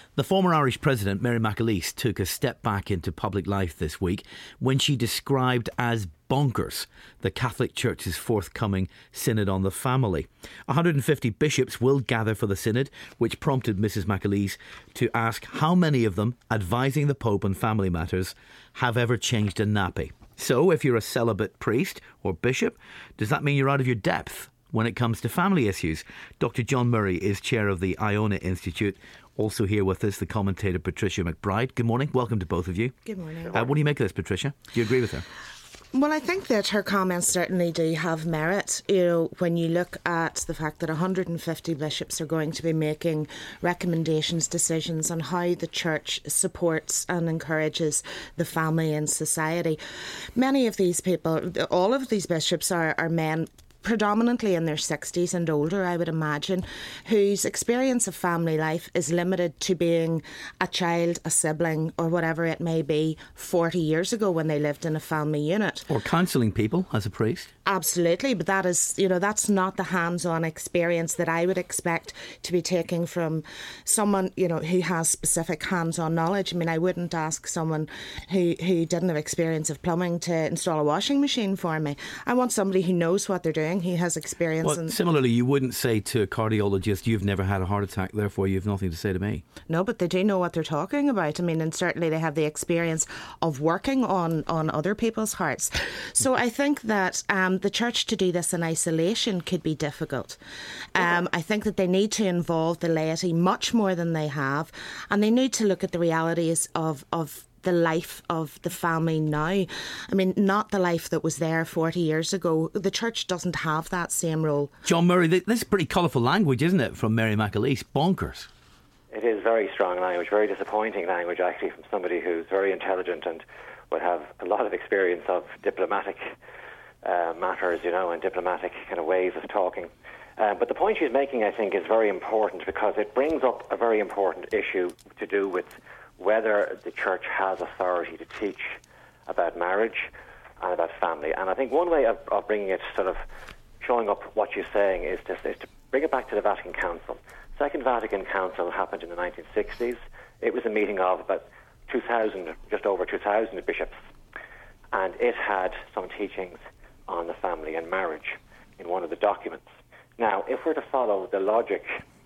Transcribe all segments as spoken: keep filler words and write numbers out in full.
The former Irish President, Mary McAleese, took a step back into public life this week when she described as bonkers the Catholic Church's forthcoming Synod on the Family. one hundred fifty bishops will gather for the Synod, which prompted Missus McAleese to ask how many of them, advising the Pope on family matters, have ever changed a nappy. So, if you're a celibate priest or bishop, does that mean you're out of your depth when it comes to family issues? Doctor John Murray is chair of the Iona Institute. Also here with us, the commentator Patricia McBride. Good morning. Welcome to both of you. Good morning. Uh, what do you make of this, Patricia? Do you agree with her? Well, I think that her comments certainly do have merit. You know, when you look at the fact that one hundred fifty bishops are going to be making recommendations, decisions on how the Church supports and encourages the family in society. Many of these people, all of these bishops are, are men predominantly in their sixties and older, I would imagine, whose experience of family life is limited to being a child, a sibling, or whatever it may be forty years ago when they lived in a family unit. Or counselling people as a priest. Absolutely, but that is, you know, that's not the hands-on experience that I would expect to be taking from someone, you know, who has specific hands-on knowledge. I mean, I wouldn't ask someone who, who didn't have experience of plumbing to install a washing machine for me. I want somebody who knows what they're doing. He has experience. Well, in similarly, you wouldn't say to a cardiologist, you've never had a heart attack, therefore you have nothing to say to me. No, but they do know what they're talking about. I mean, and certainly they have the experience of working on, on other people's hearts. So I think that um, the Church to do this in isolation could be difficult. Um, I think that they need to involve the laity much more than they have, and they need to look at the realities of, of the life of the family now. I mean, not the life that was there forty years ago. The Church doesn't have that same role. John Murray, this is pretty colourful language, isn't it, from Mary McAleese? Bonkers. It is very strong language, very disappointing language, actually, from somebody who's very intelligent and would have a lot of experience of diplomatic uh, matters, you know, and diplomatic kind of ways of talking. Uh, but the point she's making, I think, is very important because it brings up a very important issue to do with whether the Church has authority to teach about marriage and about family. And I think one way of, of bringing it, sort of showing up what she's saying, is to, is to bring it back to the Vatican Council. Second Vatican Council happened in the nineteen sixties. It was a meeting of about two thousand, just over two thousand bishops, and it had some teachings on the family and marriage in one of the documents. Now, if we're to follow the logic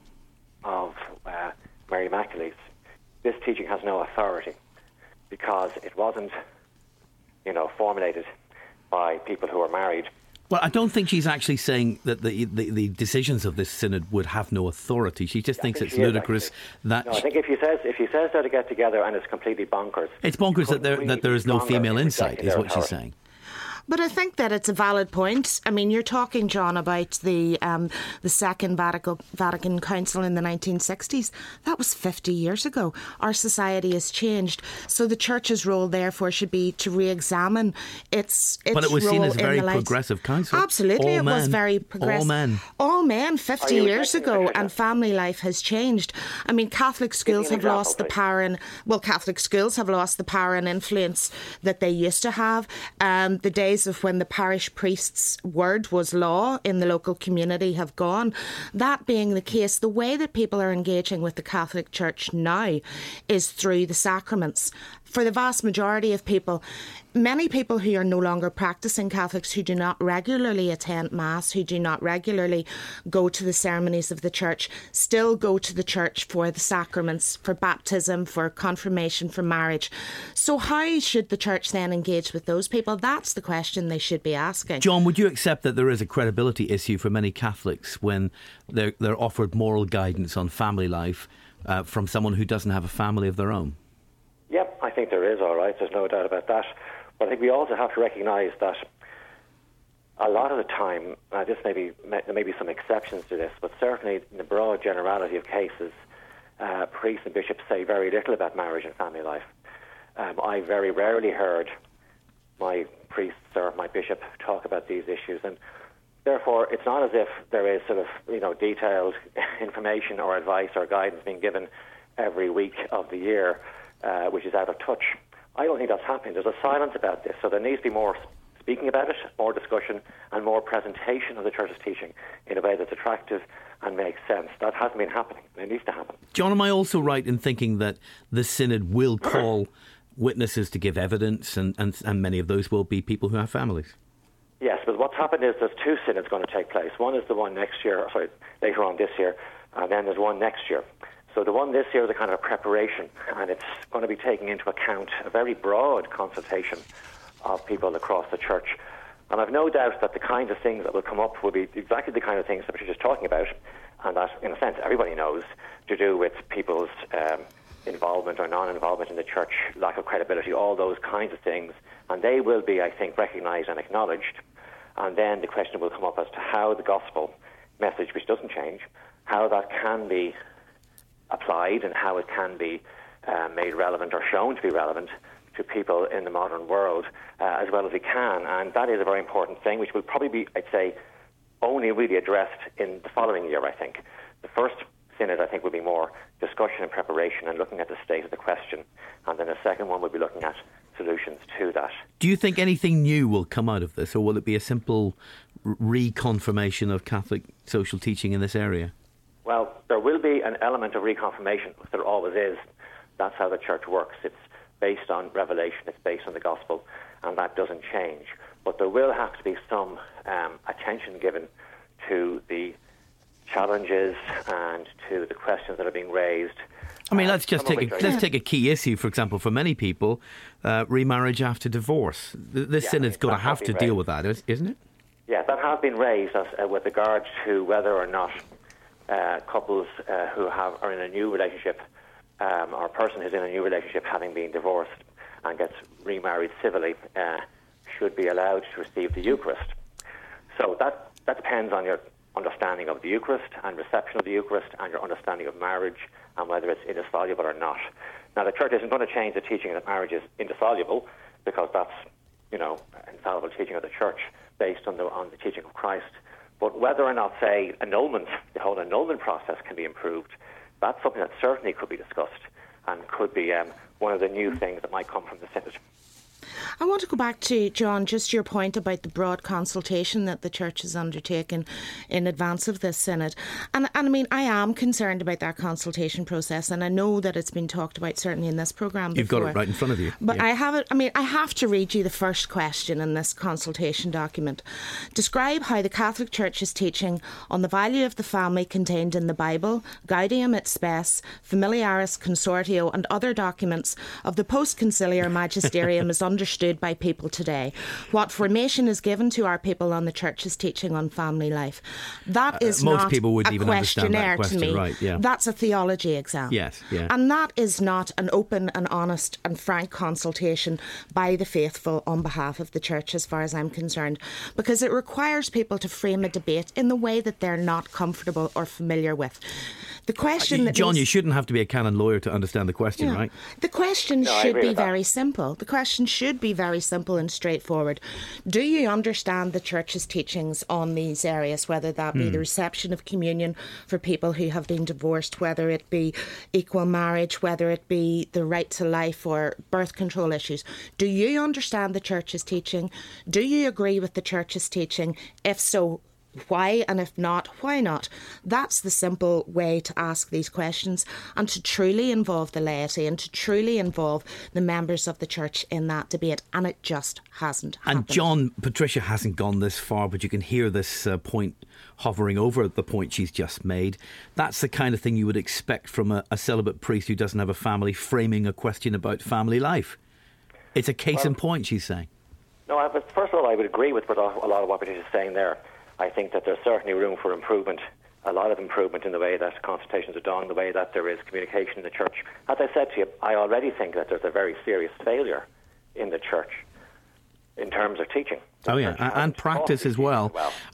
of uh, Mary McAleese, this teaching has no authority because it wasn't, you know, formulated by people who are married. Well, I don't think she's actually saying that the the, the decisions of this synod would have no authority. She just yeah, thinks it's is, ludicrous actually. that... No, I think if he says if he says they're to get together and it's completely bonkers... It's bonkers that there, really that there is no female insight, is what authority. she's saying. But I think that it's a valid point. I mean, you're talking, John, about the um, the Second Vatican, Vatican Council in the nineteen sixties. That was fifty years ago. Our society has changed. So the Church's role, therefore, should be to re-examine its, its role. But it was seen as a very life. progressive council. Absolutely, All it men. was very progressive. All men. All men, fifty years ago, and family life has changed. I mean, Catholic schools have example, lost the please. power and, well, Catholic schools have lost the power and influence that they used to have. Um, the days of when the parish priest's word was law in the local community have gone. That being the case, the way that people are engaging with the Catholic Church now is through the sacraments. For the vast majority of people, many people who are no longer practicing Catholics, who do not regularly attend Mass, who do not regularly go to the ceremonies of the Church, still go to the Church for the sacraments, for baptism, for confirmation, for marriage. So how should the Church then engage with those people? That's the question they should be asking. John, would you accept that there is a credibility issue for many Catholics when they're, they're offered moral guidance on family life uh, from someone who doesn't have a family of their own? Yep, I think there is, all right. There's no doubt about that. But I think we also have to recognise that a lot of the time, uh, this may be, may, there may be some exceptions to this, but certainly in the broad generality of cases, uh, priests and bishops say very little about marriage and family life. Um, I very rarely heard my priests or my bishop talk about these issues, and therefore it's not as if there is sort of, you know, detailed information or advice or guidance being given every week of the year, uh, which is out of touch. I don't think that's happening. There's a silence about this, so there needs to be more speaking about it, more discussion, and more presentation of the Church's teaching in a way that's attractive and make sense. That hasn't been happening. It needs to happen. John, am I also right in thinking that the synod will call witnesses to give evidence, and, and, and many of those will be people who have families? Yes, but what's happened is there's two synods going to take place. One is the one next year, sorry, later on this year, and then there's one next year. So the one this year is a kind of a preparation, and it's going to be taking into account a very broad consultation of people across the church. And I've no doubt that the kinds of things that will come up will be exactly the kind of things that we're just talking about, and that, in a sense, everybody knows, to do with people's um, involvement or non-involvement in the church, lack of credibility, all those kinds of things. And they will be, I think, recognised and acknowledged. And then the question will come up as to how the gospel message, which doesn't change, how that can be applied and how it can be uh, made relevant or shown to be relevant to people in the modern world uh, as well as we can. And that is a very important thing, which will probably be, I'd say, only really addressed in the following year, I think. The first synod, I think, will be more discussion and preparation and looking at the state of the question. And then the second one will be looking at solutions to that. Do you think anything new will come out of this, or will it be a simple reconfirmation of Catholic social teaching in this area? Well, there will be an element of reconfirmation. There always is. That's how the church works. It's based on revelation, it's based on the gospel, and that doesn't change. But there will have to be some um, attention given to the challenges and to the questions that are being raised. I mean, let's just take a, let's take a key issue, for example, for many people, uh, remarriage after divorce. This yeah, synod's got to have to deal with that, isn't it? Yeah, that has been raised as, uh, with regard to whether or not uh, couples uh, who have are in a new relationship, um, or a person who's in a new relationship having been divorced and gets remarried civilly, uh, should be allowed to receive the Eucharist. So that, that depends on your understanding of the Eucharist and reception of the Eucharist and your understanding of marriage and whether it's indissoluble or not. Now, the Church isn't going to change the teaching that marriage is indissoluble, because that's, you know, infallible teaching of the Church based on the on the teaching of Christ. But whether or not, say, annulment, the whole annulment process can be improved, that's something that certainly could be discussed and could be um, one of the new things that might come from the Synod. I want to go back to, John, just your point about the broad consultation that the Church has undertaken in advance of this synod. And, and I mean, I am concerned about that consultation process, and I know that it's been talked about certainly in this programme before. You've got it right in front of you. But yeah. I have it, I mean, I have to read you the first question in this consultation document. Describe how the Catholic Church's teaching on the value of the family contained in the Bible, Gaudium et Spes, Familiaris Consortio, and other documents of the post-conciliar magisterium is understood by people today. What formation is given to our people on the Church's teaching on family life. That is uh, most not people wouldn't a even understand that questionnaire question, to me. right, yeah. That's a theology exam. Yes, yeah. And that is not an open and honest and frank consultation by the faithful on behalf of the Church, as far as I'm concerned, because it requires people to frame a debate in the way that they're not comfortable or familiar with. The question that John, needs, you shouldn't have to be a canon lawyer to understand the question, yeah, right? The question no, should be very simple. The question should be very simple and straightforward. Do you understand the Church's teachings on these areas, whether that be mm. the reception of communion for people who have been divorced, whether it be equal marriage, whether it be the right to life or birth control issues? Do you understand the Church's teaching? Do you agree with the Church's teaching? If so, why? And if not, why not? That's the simple way to ask these questions and to truly involve the laity and to truly involve the members of the Church in that debate. And it just hasn't happened. And John, Patricia hasn't gone this far, but you can hear this uh, point hovering over the point she's just made. That's the kind of thing you would expect from a, a celibate priest who doesn't have a family framing a question about family life. It's a case well, in point, she's saying. No, I, but first of all, I would agree with what, a lot of what Patricia's saying there. I think that there's certainly room for improvement, a lot of improvement in the way that consultations are done, the way that there is communication in the Church. As I said to you, I already think that there's a very serious failure in the Church in terms of teaching. Oh, yeah, and practice as well. well.